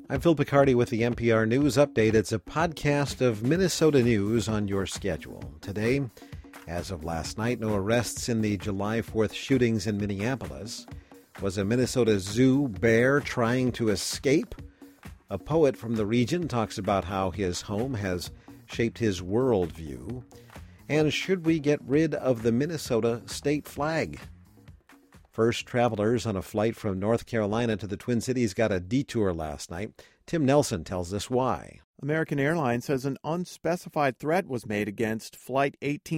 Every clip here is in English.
I'm Phil Picardi with the NPR News Update. It's a podcast of Minnesota news on your schedule. Today, as of last night, no arrests in the July 4th shootings in Minneapolis. Was a Minnesota zoo bear trying to escape? A poet from the region talks about how his home has shaped his worldview. And should we get rid of the Minnesota state flag? First travelers on a flight from North Carolina to the Twin Cities got a detour last night. Tim Nelson tells us why. American Airlines says an unspecified threat was made against Flight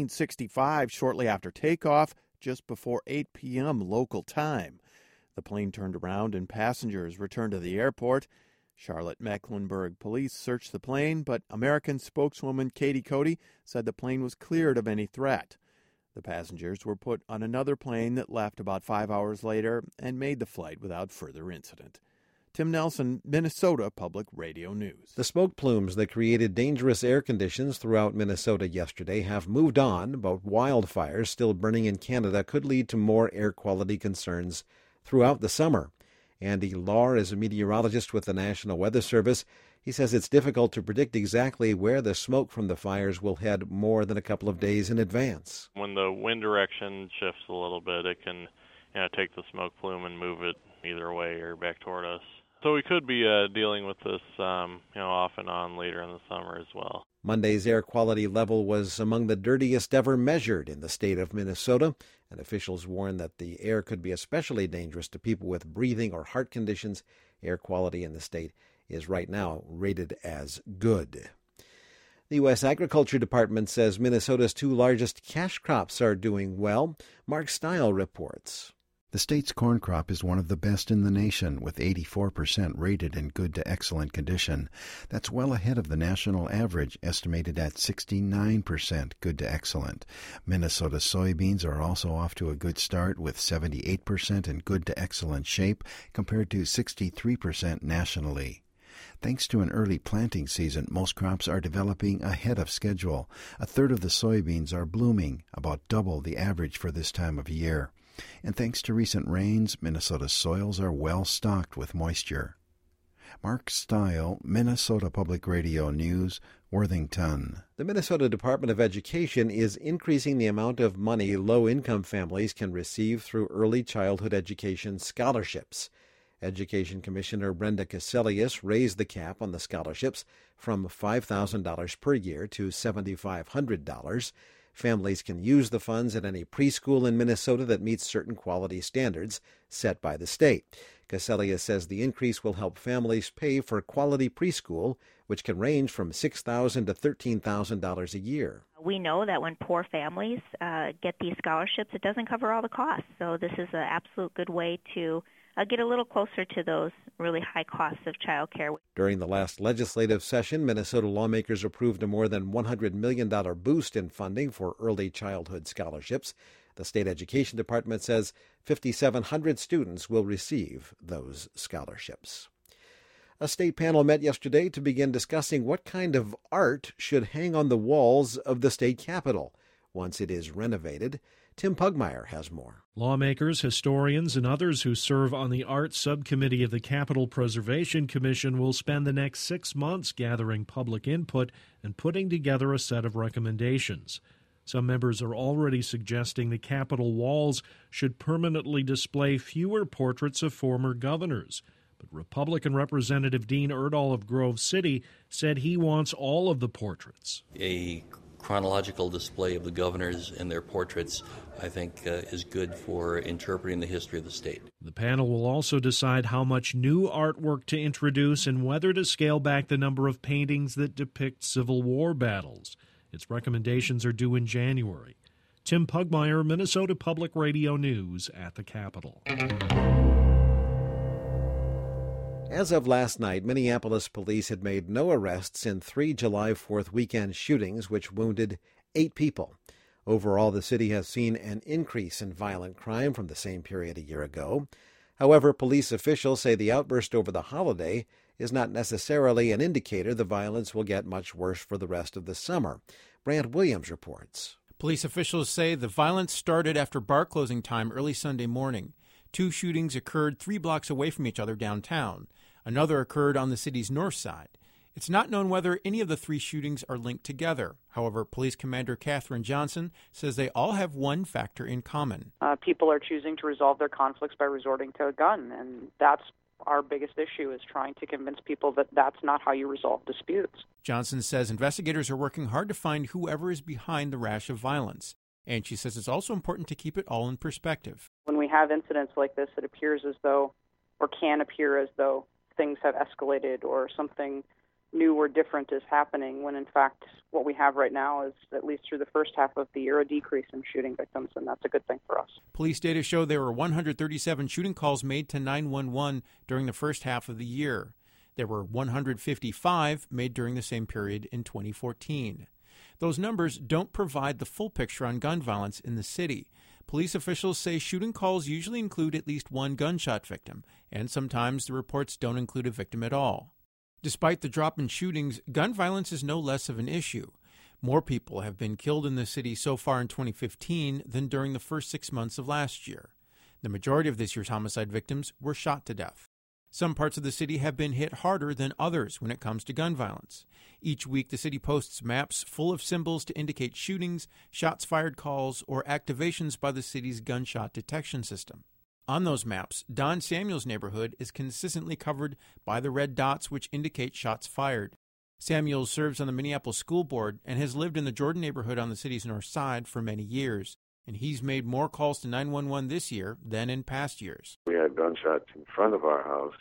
1865 shortly after takeoff, just before 8 p.m. local time. The plane turned around and passengers returned to the airport. Charlotte-Mecklenburg police searched the plane, but American spokeswoman Katie Cody said the plane was cleared of any threat. The passengers were put on another plane that left about 5 hours later and made the flight without further incident. Tim Nelson, Minnesota Public Radio News. The smoke plumes that created dangerous air conditions throughout Minnesota yesterday have moved on, but wildfires still burning in Canada could lead to more air quality concerns throughout the summer. Andy Lahr is a meteorologist with the National Weather Service. He says it's difficult to predict exactly where the smoke from the fires will head more than a couple of days in advance. When the wind direction shifts a little bit, it can take the smoke plume and move it either way or back toward us. So we could be dealing with this off and on later in the summer as well. Monday's air quality level was among the dirtiest ever measured in the state of Minnesota, and officials warn that the air could be especially dangerous to people with breathing or heart conditions. Air quality in the state is right now rated as good. The U.S. Agriculture Department says Minnesota's two largest cash crops are doing well. Mark Stile reports. The state's corn crop is one of the best in the nation, with 84% rated in good to excellent condition. That's well ahead of the national average, estimated at 69% good to excellent. Minnesota soybeans are also off to a good start, with 78% in good to excellent shape, compared to 63% nationally. Thanks to an early planting season, most crops are developing ahead of schedule. A third of the soybeans are blooming, about double the average for this time of year. And thanks to recent rains, Minnesota's soils are well stocked with moisture. Mark Stile, Minnesota Public Radio News, Worthington. The Minnesota Department of Education is increasing the amount of money low-income families can receive through early childhood education scholarships. Education Commissioner Brenda Cassellius raised the cap on the scholarships from $5,000 per year to $7,500. Families can use the funds at any preschool in Minnesota that meets certain quality standards set by the state. Cassellius says the increase will help families pay for quality preschool, which can range from $6,000 to $13,000 a year. We know that when poor families get these scholarships, it doesn't cover all the costs. So this is an absolute good way to get a little closer to those really high costs of child care. During the last legislative session, Minnesota lawmakers approved a more than $100 million boost in funding for early childhood scholarships. The state education department says 5,700 students will receive those scholarships. A state panel met yesterday to begin discussing what kind of art should hang on the walls of the state capitol once it is renovated. Tim Pugmire has more. Lawmakers, historians, and others who serve on the Arts Subcommittee of the Capitol Preservation Commission will spend the next 6 months gathering public input and putting together a set of recommendations. Some members are already suggesting the Capitol walls should permanently display fewer portraits of former governors. But Republican Representative Dean Erdahl of Grove City said he wants all of the portraits. A chronological display of the governors and their portraits, I think, is good for interpreting the history of the state. The panel will also decide how much new artwork to introduce and whether to scale back the number of paintings that depict Civil War battles. Its recommendations are due in January. Tim Pugmire, Minnesota Public Radio News at the Capitol. As of last night, Minneapolis police had made no arrests in 3 July 4th weekend shootings, which wounded 8 people. Overall, the city has seen an increase in violent crime from the same period a year ago. However, police officials say the outburst over the holiday is not necessarily an indicator the violence will get much worse for the rest of the summer. Brant Williams reports. Police officials say the violence started after bar closing time early Sunday morning. 2 shootings occurred 3 blocks away from each other downtown. Another occurred on the city's north side. It's not known whether any of the 3 shootings are linked together. However, Police Commander Catherine Johnson says they all have one factor in common. People are choosing to resolve their conflicts by resorting to a gun, and that's our biggest issue, is trying to convince people that that's not how you resolve disputes. Johnson says investigators are working hard to find whoever is behind the rash of violence. And she says it's also important to keep it all in perspective. When we have incidents like this, it appears as though, or can appear as though, things have escalated or something new or different is happening, when in fact what we have right now is, at least through the first half of the year, a decrease in shooting victims, and that's a good thing for us. Police data show there were 137 shooting calls made to 911 during the first half of the year. There were 155 made during the same period in 2014. Those numbers don't provide the full picture on gun violence in the city. Police officials say shooting calls usually include at least one gunshot victim, and sometimes the reports don't include a victim at all. Despite the drop in shootings, gun violence is no less of an issue. More people have been killed in the city so far in 2015 than during the first 6 months of last year. The majority of this year's homicide victims were shot to death. Some parts of the city have been hit harder than others when it comes to gun violence. Each week, the city posts maps full of symbols to indicate shootings, shots fired calls, or activations by the city's gunshot detection system. On those maps, Don Samuel's neighborhood is consistently covered by the red dots which indicate shots fired. Samuel serves on the Minneapolis School Board and has lived in the Jordan neighborhood on the city's north side for many years, and he's made more calls to 911 this year than in past years. We had gunshots in front of our house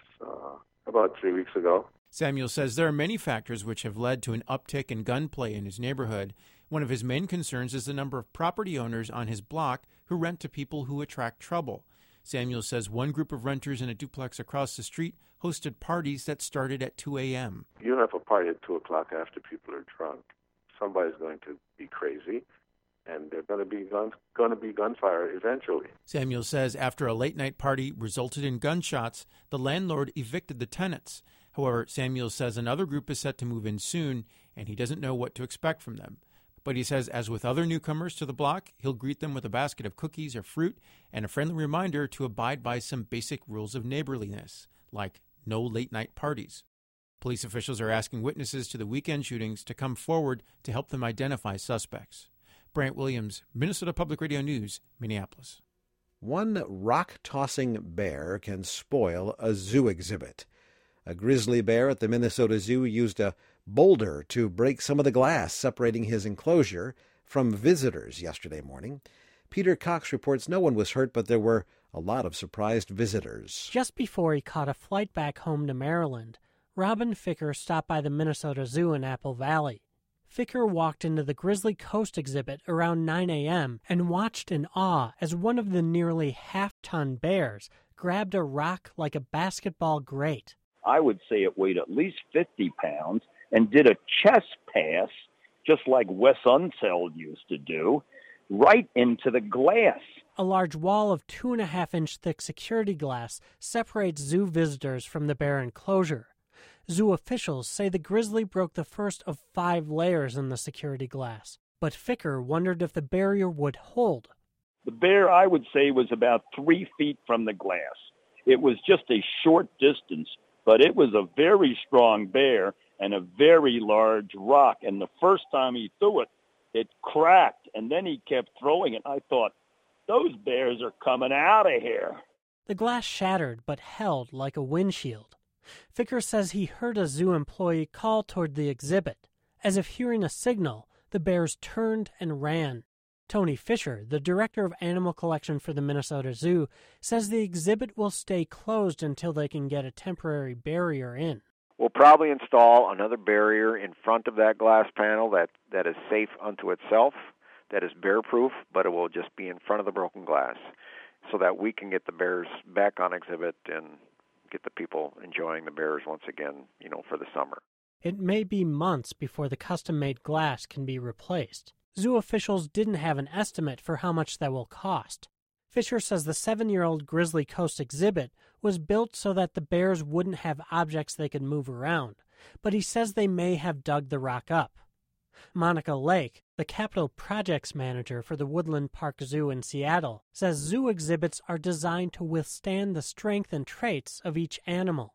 about 3 weeks ago. Samuel says there are many factors which have led to an uptick in gunplay in his neighborhood. One of his main concerns is the number of property owners on his block who rent to people who attract trouble. Samuel says one group of renters in a duplex across the street hosted parties that started at 2 a.m. You have a party at 2 o'clock after people are drunk. Somebody's going to be crazy, and there's going to be gunfire eventually. Samuel says after a late-night party resulted in gunshots, the landlord evicted the tenants. However, Samuel says another group is set to move in soon, and he doesn't know what to expect from them. But he says, as with other newcomers to the block, he'll greet them with a basket of cookies or fruit and a friendly reminder to abide by some basic rules of neighborliness, like no late-night parties. Police officials are asking witnesses to the weekend shootings to come forward to help them identify suspects. Brant Williams, Minnesota Public Radio News, Minneapolis. One rock-tossing bear can spoil a zoo exhibit. A grizzly bear at the Minnesota Zoo used a boulder to break some of the glass separating his enclosure from visitors yesterday morning. Peter Cox reports no one was hurt, but there were a lot of surprised visitors. Just before he caught a flight back home to Maryland, Robin Ficker stopped by the Minnesota Zoo in Apple Valley. Ficker walked into the Grizzly Coast exhibit around 9 a.m. and watched in awe as one of the nearly half-ton bears grabbed a rock like a basketball grate. I would say it weighed at least 50 pounds and did a chest pass, just like Wes Unseld used to do, right into the glass. A large wall of 2.5-inch thick security glass separates zoo visitors from the bear enclosure. Zoo officials say the grizzly broke the first of 5 layers in the security glass, but Ficker wondered if the barrier would hold. The bear, I would say, was about 3 feet from the glass. It was just a short distance, but it was a very strong bear and a very large rock. And the first time he threw it, it cracked, and then he kept throwing it. I thought, those bears are coming out of here. The glass shattered but held like a windshield. Ficker says he heard a zoo employee call toward the exhibit. As if hearing a signal, the bears turned and ran. Tony Fisher, the director of animal collection for the Minnesota Zoo, says the exhibit will stay closed until they can get a temporary barrier in. We'll probably install another barrier in front of that glass panel that is safe unto itself, that is bear-proof, but it will just be in front of the broken glass so that we can get the bears back on exhibit and get the people enjoying the bears once again, for the summer. It may be months before the custom-made glass can be replaced. Zoo officials didn't have an estimate for how much that will cost. Fisher says the 7-year-old Grizzly Coast exhibit was built so that the bears wouldn't have objects they could move around, but he says they may have dug the rock up. Monica Lake, the capital projects manager for the Woodland Park Zoo in Seattle, says zoo exhibits are designed to withstand the strength and traits of each animal.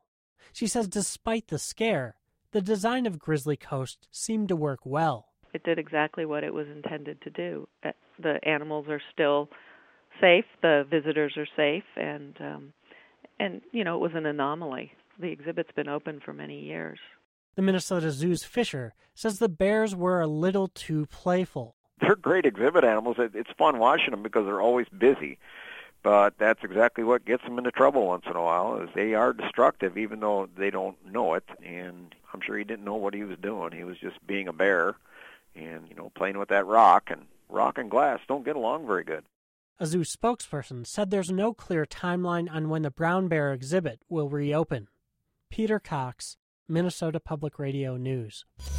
She says despite the scare, the design of Grizzly Coast seemed to work well. It did exactly what it was intended to do. The animals are still safe, the visitors are safe, and it was an anomaly. The exhibit's been open for many years. The Minnesota Zoo's Fisher says the bears were a little too playful. They're great exhibit animals. It's fun watching them because they're always busy. But that's exactly what gets them into trouble once in a while, is they are destructive even though they don't know it. And I'm sure he didn't know what he was doing. He was just being a bear and, playing with that rock. And rock and glass don't get along very good. A zoo spokesperson said there's no clear timeline on when the brown bear exhibit will reopen. Peter Cox, Minnesota Public Radio News.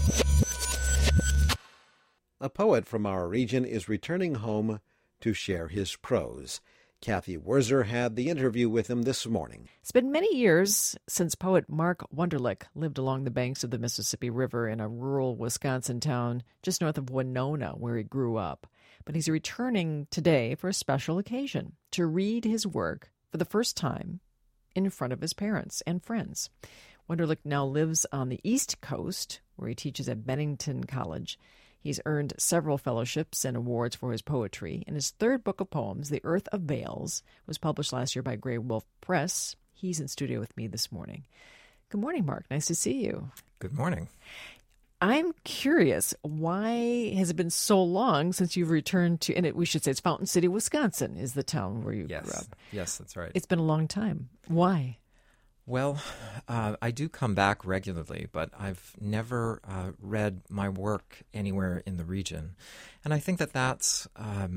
A poet from our region is returning home to share his prose. Kathy Wurzer had the interview with him this morning. It's been many years since poet Mark Wunderlich lived along the banks of the Mississippi River in a rural Wisconsin town just north of Winona, where he grew up. But he's returning today for a special occasion, to read his work for the first time in front of his parents and friends. Wunderlich now lives on the East Coast, where he teaches at Bennington College. He's earned several fellowships and awards for his poetry, and his third book of poems, The Earth of Veils, was published last year by Grey Wolf Press. He's in studio with me this morning. Good morning, Mark. Nice to see you. Good morning. I'm curious, why has it been so long since you've returned to, and we should say it's Fountain City, Wisconsin is the town where you grew up. Yes, that's right. It's been a long time. Why? Well, I do come back regularly, but I've never read my work anywhere in the region. And I think that that's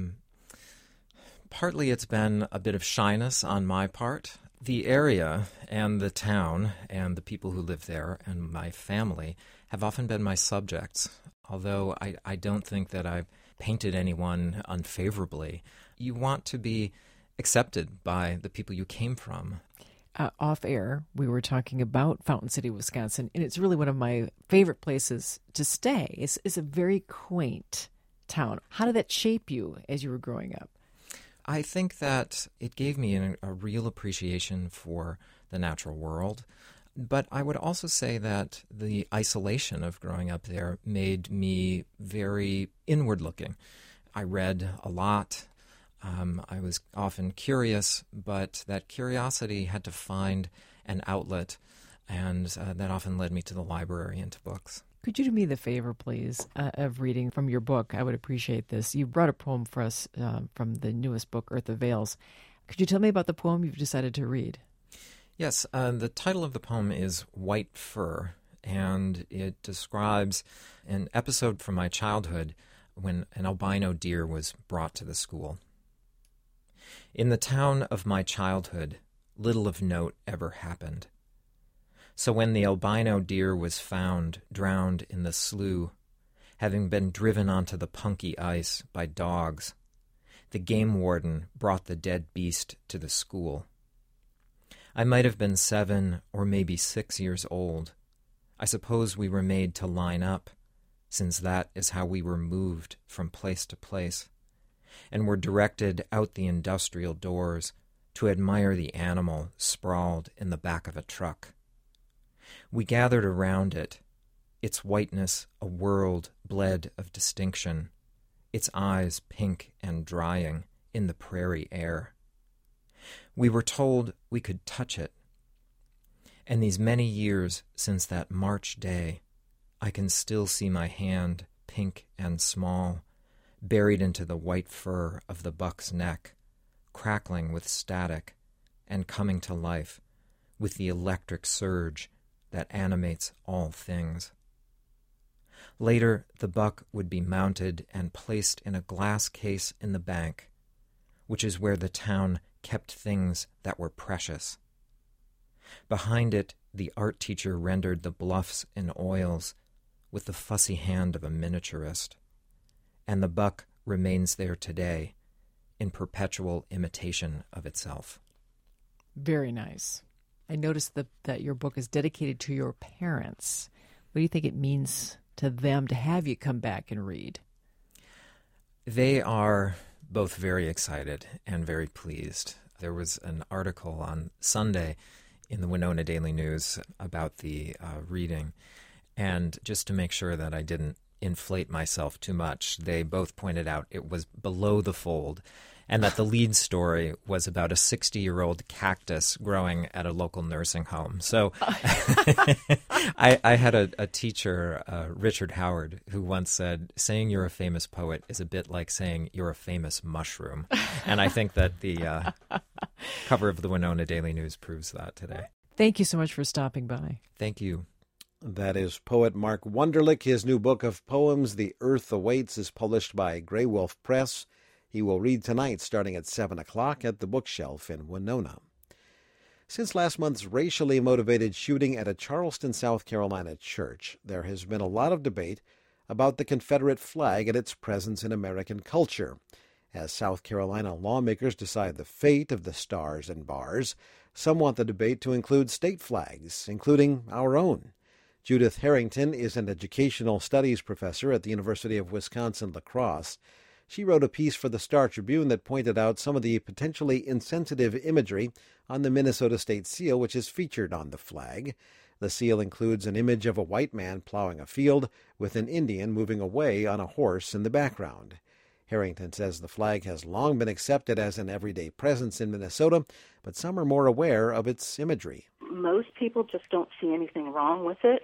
partly it's been a bit of shyness on my part. The area and the town and the people who live there and my family have often been my subjects, although I don't think that I've painted anyone unfavorably. You want to be accepted by the people you came from. Off air, we were talking about Fountain City, Wisconsin, and it's really one of my favorite places to stay. It's a very quaint town. How did that shape you as you were growing up? I think that it gave me a real appreciation for the natural world. But I would also say that the isolation of growing up there made me very inward-looking. I read a lot. I was often curious, but that curiosity had to find an outlet, and that often led me to the library and to books. Could you do me the favor, please, of reading from your book? I would appreciate this. You brought a poem for us from the newest book, Earth of Veils. Could you tell me about the poem you've decided to read? Yes, the title of the poem is White Fur, and it describes an episode from my childhood when an albino deer was brought to the school. In the town of my childhood, little of note ever happened. So when the albino deer was found drowned in the slough, having been driven onto the punky ice by dogs, the game warden brought the dead beast to the school. I might have been 7 or maybe 6 years old. I suppose we were made to line up, since that is how we were moved from place to place, and were directed out the industrial doors to admire the animal sprawled in the back of a truck. We gathered around it, its whiteness a world bled of distinction, its eyes pink and drying in the prairie air. We were told we could touch it, and these many years since that March day, I can still see my hand, pink and small, buried into the white fur of the buck's neck, crackling with static and coming to life with the electric surge that animates all things. Later, the buck would be mounted and placed in a glass case in the bank, which is where the town kept things that were precious. Behind it, the art teacher rendered the bluffs in oils with the fussy hand of a miniaturist, and the buck remains there today in perpetual imitation of itself. Very nice. I noticed that your book is dedicated to your parents. What do you think it means to them to have you come back and read? They are both very excited and very pleased. There was an article on Sunday in the Winona Daily News about the reading. And just to make sure that I didn't inflate myself too much, they both pointed out it was below the fold, and that the lead story was about a 60-year-old cactus growing at a local nursing home. So I had a teacher, Richard Howard, who once said, saying you're a famous poet is a bit like saying you're a famous mushroom. And I think that the cover of the Winona Daily News proves that today. Thank you so much for stopping by. Thank you. That is poet Mark Wunderlich. His new book of poems, The Earth Awaits, is published by Grey Wolf Press. He will read tonight starting at 7 o'clock at the Bookshelf in Winona. Since last month's racially motivated shooting at a Charleston, South Carolina church, there has been a lot of debate about the Confederate flag and its presence in American culture. As South Carolina lawmakers decide the fate of the stars and bars, some want the debate to include state flags, including our own. Judith Harrington is an educational studies professor at the University of Wisconsin-La Crosse. She wrote a piece for the Star-Tribune that pointed out some of the potentially insensitive imagery on the Minnesota state seal, which is featured on the flag. The seal includes an image of a white man plowing a field with an Indian moving away on a horse in the background. Harrington says the flag has long been accepted as an everyday presence in Minnesota, but some are more aware of its imagery. Most people just don't see anything wrong with it.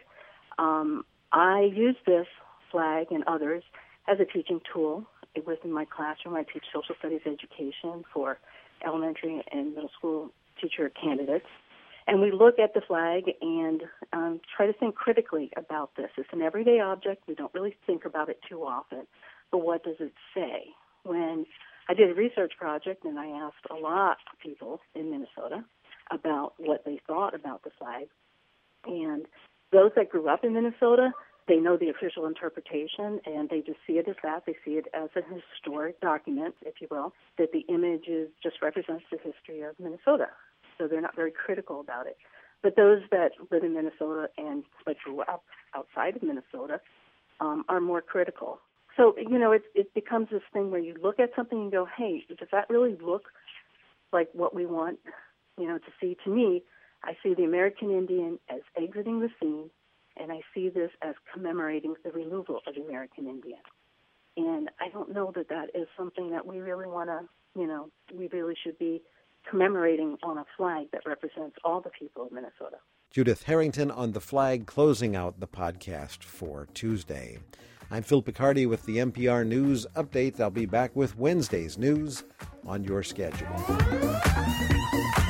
I use this flag and others as a teaching tool. Within my classroom, I teach social studies education for elementary and middle school teacher candidates. And we look at the flag and try to think critically about this. It's an everyday object. We don't really think about it too often. But what does it say? When I did a research project and I asked a lot of people in Minnesota about what they thought about the flag, and those that grew up in Minnesota, they know the official interpretation, and they just see it as that. They see it as a historic document, if you will, that the image just represents the history of Minnesota. So they're not very critical about it. But those that live in Minnesota and that grew up outside of Minnesota are more critical. So, it becomes this thing where you look at something and go, hey, does that really look like what we want, to see? To me, I see the American Indian as exiting the scene, and I see this as commemorating the removal of the American Indian. And I don't know that that is something that we really want to, we really should be commemorating on a flag that represents all the people of Minnesota. Judith Harrington on the flag, closing out the podcast for Tuesday. I'm Phil Picardi with the NPR News Update. I'll be back with Wednesday's news on your schedule.